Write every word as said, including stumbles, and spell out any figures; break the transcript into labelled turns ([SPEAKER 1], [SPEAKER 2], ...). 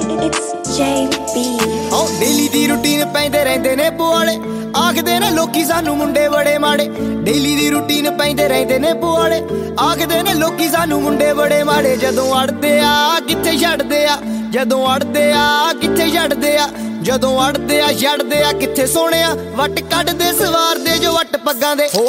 [SPEAKER 1] It's J B.
[SPEAKER 2] ਓ daily ਦੀ routine ਪੈਂਦੇ ਰਹਿੰਦੇ ਨੇ ਪੁਆਲੇ ਆਖਦੇ ਨੇ ਲੋਕੀ ਸਾਨੂੰ ਮੁੰਡੇ ਬੜੇ ਮਾੜੇ ਡੇਲੀ ਦੀ ਰੂਟੀਨ ਪੈਂਦੇ ਰਹਿੰਦੇ ਨੇ ਪੁਆਲੇ ਆਖਦੇ ਨੇ ਲੋਕੀ ਸਾਨੂੰ ਮੁੰਡੇ ਬੜੇ ਮਾੜੇ ਜਦੋਂ ਅੜਦੇ ਆ ਕਿੱਥੇ ਛੱਡਦੇ ਆ ਜਦੋਂ ਅੜਦੇ ਆ ਕਿੱਥੇ ਛੱਡਦੇ ਆ ਜਦੋਂ ਅੜਦੇ ਆ ਛੱਡਦੇ ਆ ਕਿੱਥੇ ਸੋਹਣਿਆ ਵੱਟ ਕੱਢਦੇ ਸਵਾਰ ਦੇ ਜੋ ਵੱਟ ਪੱਗਾਂ ਦੇ